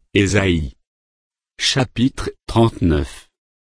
Ésaïe. Chapitre 39.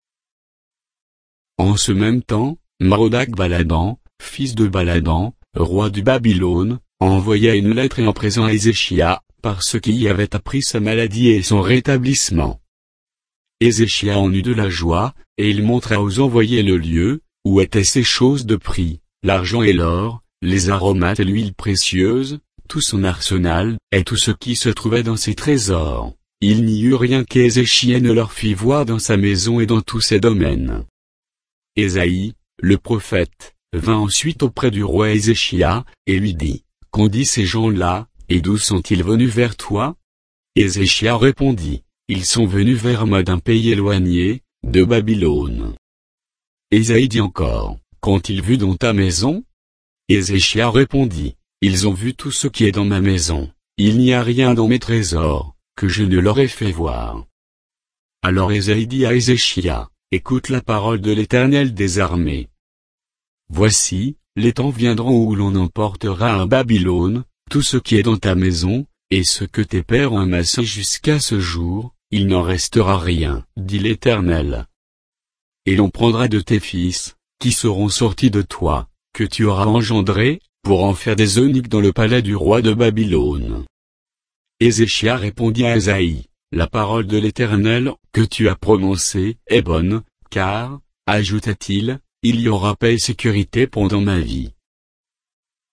En ce même temps, Marodac-Baladan, fils de Baladan, roi du Babylone, envoya une lettre et un présent à Ézéchias, parce qu'il y avait appris sa maladie et son rétablissement. Ézéchias en eut de la joie, et il montra aux envoyés le lieu, où étaient ces choses de prix, l'argent et l'or, les aromates et l'huile précieuse, tout son arsenal, et tout ce qui se trouvait dans ses trésors. Il n'y eut rien qu'Ézéchias ne leur fit voir dans sa maison et dans tous ses domaines. Ésaïe, le prophète, vint ensuite auprès du roi Ézéchias, et lui dit, « Qu'ont dit ces gens-là, et d'où sont-ils venus vers toi ?» Ézéchias répondit, « Ils sont venus vers moi d'un pays éloigné, de Babylone. » Ésaïe dit encore, « Qu'ont-ils vu dans ta maison ?» Ézéchias répondit, « Ils ont vu tout ce qui est dans ma maison, il n'y a rien dans mes trésors, que je ne leur ai fait voir. » Alors Ésaïe dit à Ézéchias, « Écoute la parole de l'Éternel des armées. Voici, les temps viendront où l'on emportera à Babylone, tout ce qui est dans ta maison, et ce que tes pères ont amassé jusqu'à ce jour, il n'en restera rien, dit l'Éternel. Et l'on prendra de tes fils, qui seront sortis de toi, que tu auras engendrés, pour en faire des eunuques dans le palais du roi de Babylone. » Ézéchias répondit à Ésaïe, « La parole de l'Éternel, que tu as prononcée, est bonne, car, ajouta-t-il, il y aura paix et sécurité pendant ma vie.